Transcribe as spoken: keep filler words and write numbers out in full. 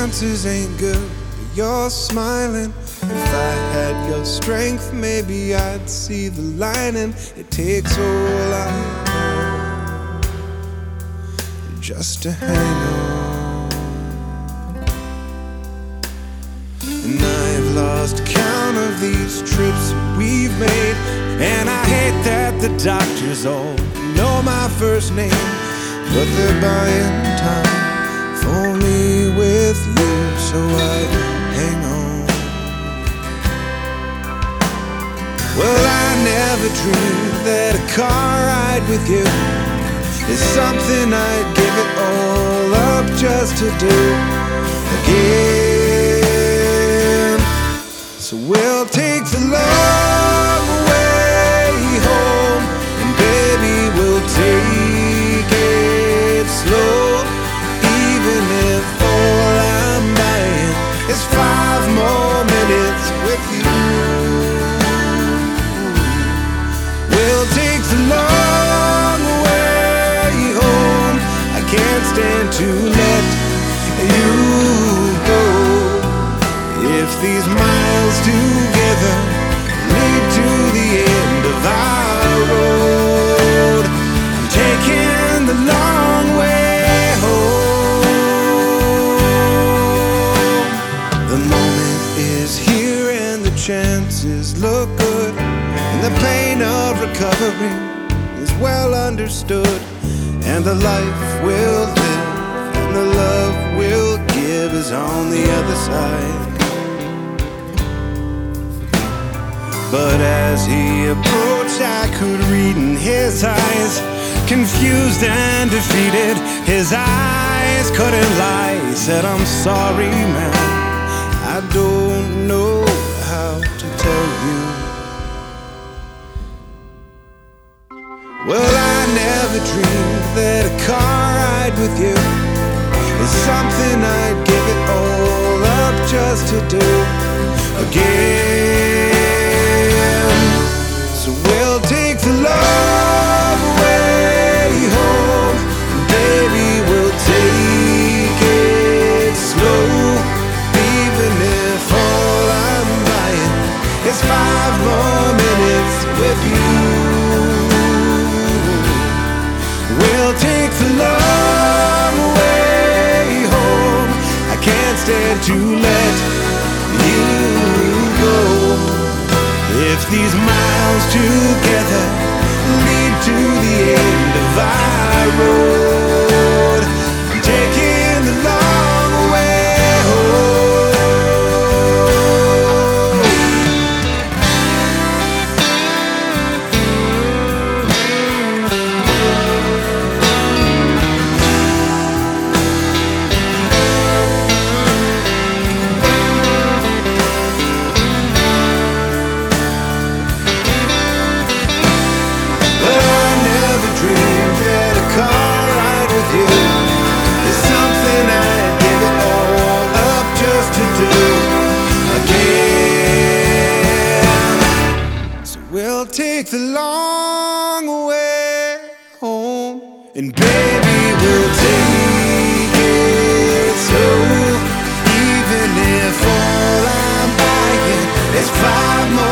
chances ain't good, but you're smiling. If I had your strength, maybe I'd see the lining. It takes all I have just to hang on. And I've lost count of these trips we've made, and I hate that the doctors all know my first name, but they're buying time for me with you, so I hang on. Well, I never dreamed that a car ride with you is something I'd give it all up just to do again. So we'll take the long way home, and baby, we'll take it slow. Even if all I'm buying is five more minutes with you, we'll take the long way home. I can't stand to let you go. If these miles together lead to the end of our road, I'm taking the long way home. The moment is here and the chances look good, and the pain of recovery is well understood, and the life we'll live and the love we'll give is on the other side. But as he approached, I could read in his eyes, confused and defeated. His eyes couldn't lie. He said, I'm sorry, man, I don't know how to tell you. Well, I never dreamed that a car ride with you is something I'd give it all up just to do again. So we'll take the long way home, and baby, we'll take it slow. Even if all I'm buying is five more minutes with you, we'll take the long way home. I can't stand to let you go. If these miles together lead to the end of our road, I'm taking the long way home. We'll take the long way home, and baby, we'll take it slow. Even if all I'm buying is five more